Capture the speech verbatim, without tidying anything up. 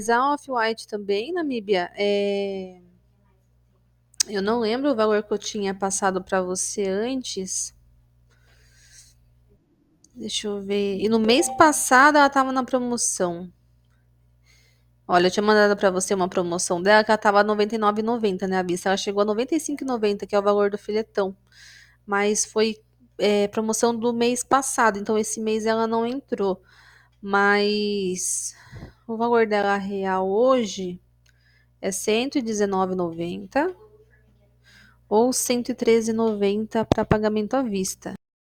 A Off-White também, Namíbia, é... eu não lembro o valor que eu tinha passado para você antes. Deixa eu ver. E no mês passado ela tava na promoção. Olha, eu tinha mandado para você uma promoção dela que ela tava noventa e nove e noventa, né, a vista. Ela chegou a noventa e cinco e noventa, que é o valor do filetão. Mas foi é, promoção do mês passado, então esse mês ela não entrou. Mas o valor dela real hoje é cento e dezenove e noventa ou cento e treze e noventa para pagamento à vista.